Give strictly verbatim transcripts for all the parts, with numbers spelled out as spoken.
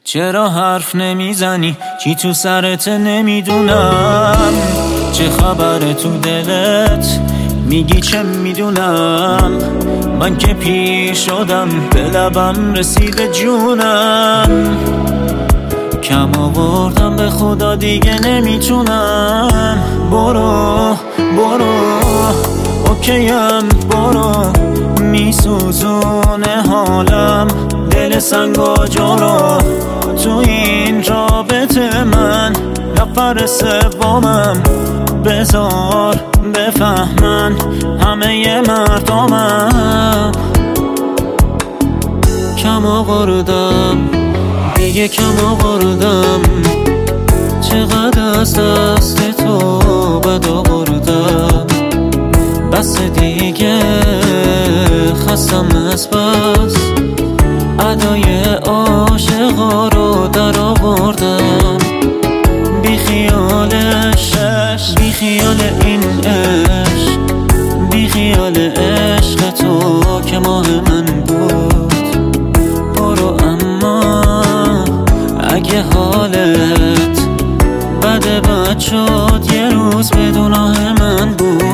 چرا حرف نمیزنی؟ چی تو سرت نمیدونم. چه خبره تو دلت؟ میگی چه میدونم. من که پیر شدم، به لبم رسیده جونم. کم آوردم به خدا دیگه نمیتونم. برو برو اوکیم برو، میسوزونه حالم دل سنگ و جورو. تو این رابطه من نفر سومم، بذار بفهمن همه مردمم. کم آوردم دیگه کم آوردم، چقدر از دست تو بد آوردم. بس دیگه خستم از بس، ادای عاشقا رو در آوردم. بی خیالش بی خیال این عشق، بی خیال عشق تو که ماه من بود. برو اما اگه حالت بده بد شد، یه روز بدون آه من بود.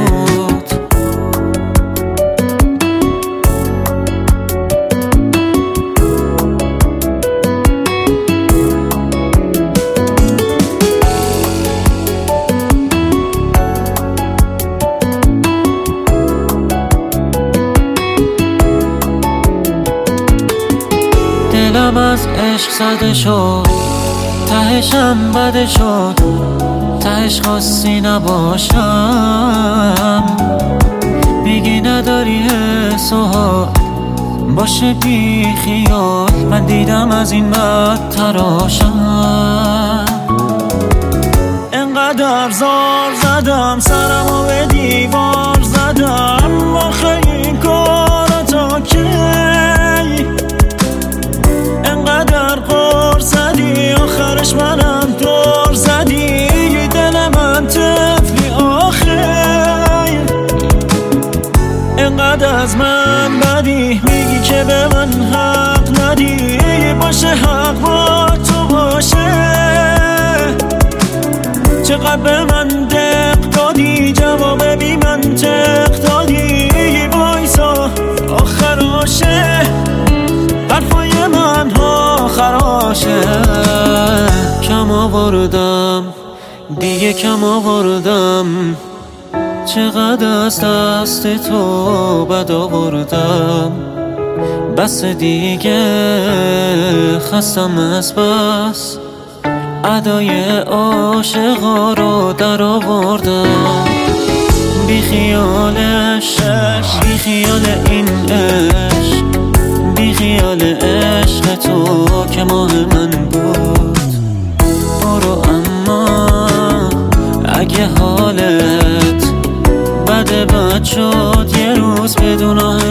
دلم از عشق زده شد، تهشم بده شد، تهش خواستی نباشم. میگی نداری حس و حال، باشه بی خیال. من دیدم از این بد تراشم. انقدر زار زدم سرمو به دیوار زدم، آخه این کارا تا کی؟ انقدر غار زدی آخرش منم دور زدی. دل من طفلی آخر، انقدر از من بدی، میگی که به من حق ندی. باشه حق با تو باشه، چقدر به من دق دادی، جواب بی منطق دادی. وایسا آخراشه، حرفای من ها خراشه. کم آوردم دیگه کم آوردم، چقدر از دست تو بد آوردم. بس دیگه خستم از بس، ادای عاشقا رو در آوردم. بی خیالش بی خیال این عشق، بی خیال عشق تو که ماه من بود. برو اما اگه حالت بده بد شد، یه روز بدون